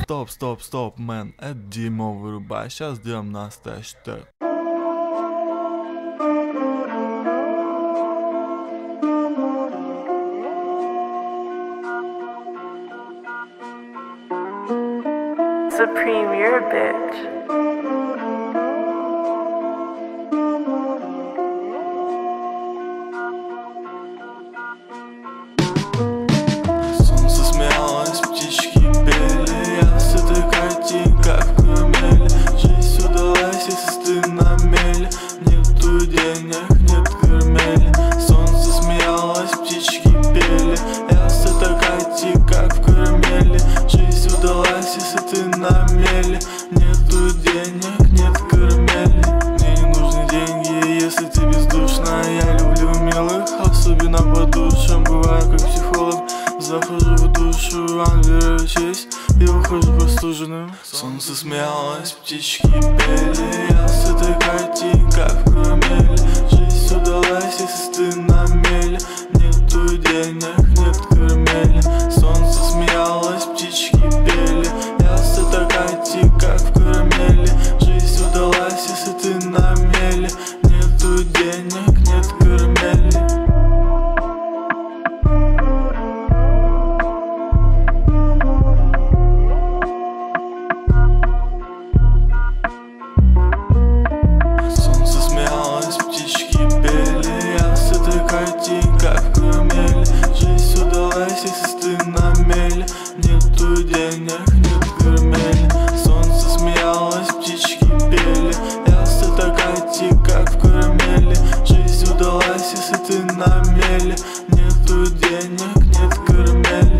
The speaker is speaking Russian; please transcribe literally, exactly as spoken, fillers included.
Стоп, стоп, стоп, мэн, это дерьмо вырубай, сейчас сделаем настоящий трек. Supreme, you're a bitch. Солнце смеялось, птички пели, я с этой картинкой в карамели. Жизнь удалась, если ты на мели, нету денег, нет карамели. Солнце смеялось, птички пели, я с этой картинкой в карамели. Жизнь удалась, если ты на мели, нету денег, нет карамели. Мне не нужны деньги, если ты бездушна. Я люблю милых, особенно по душам. Бываю как психолог, захожу в душу, англию честь и выхожу простуженным. Солнце смеялось, птички пели, я с этой картинкой в карамели. Жизнь удалась, если ты на мели, нету денег, нет карамели. Солнце смеялось, птички пели, я с этой картинкой в карамели. Жизнь удалась, если ты на мели, нету денег, нет карамели. Картинка в карамели. Жизнь удалась, если ты на мели, нету денег, нет карамели. Солнце смеялось, птички пели, я с этой картинка в карамели. Жизнь удалась, если ты на мели, нету денег, нет карамели.